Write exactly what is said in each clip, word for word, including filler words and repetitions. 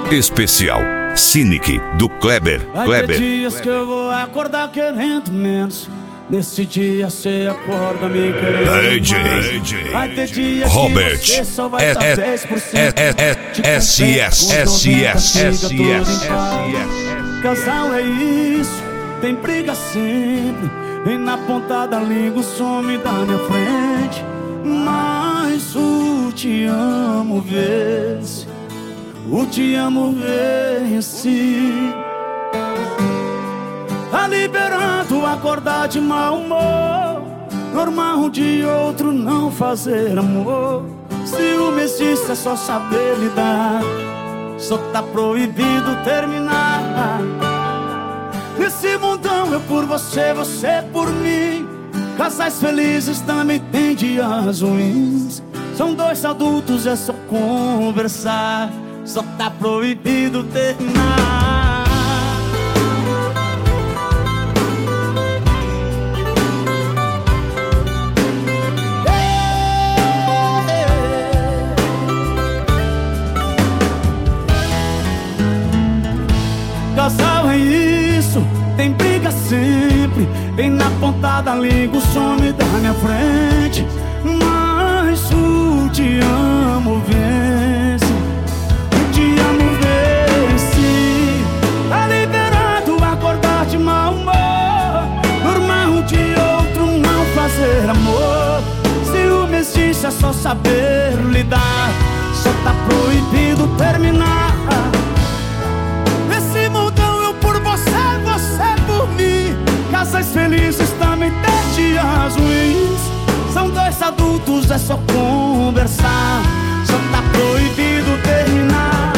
Especial Cynic do Kleber. Vai Kleber. ter dias que eu vou acordar querendo menos. Nesse dia cê acorda me querendo D J, mais. D J Vai ter dias Robert que você só vai estar dez por cento. S S S S S S. Casal é isso, tem briga sempre. Vem na ponta da língua, some da minha frente. Mas o te amo vence, o te amo vence. Tá liberando acordar de mau humor, normal um de outro não fazer amor. Ciúme existe, é só saber lidar, só tá proibido terminar. Nesse mundão eu por você, você por mim. Casais felizes também tem dias ruins. São dois adultos, é só conversar, só tá proibido terminar. Casal é isso, tem briga sempre. Vem na ponta da língua, some da minha frente. Mas o te amo vence, o te amo vence. Tá liberado acordar de mau humor, normal um de outro não fazer amor. Ciúme existe, é só saber lidar, só tá proibido terminar. Casais felizes também tem dias ruins. São dois adultos, é só conversar, só tá proibido terminar.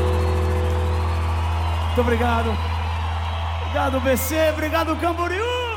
Muito obrigado. Obrigado, B C. Obrigado, Camboriú.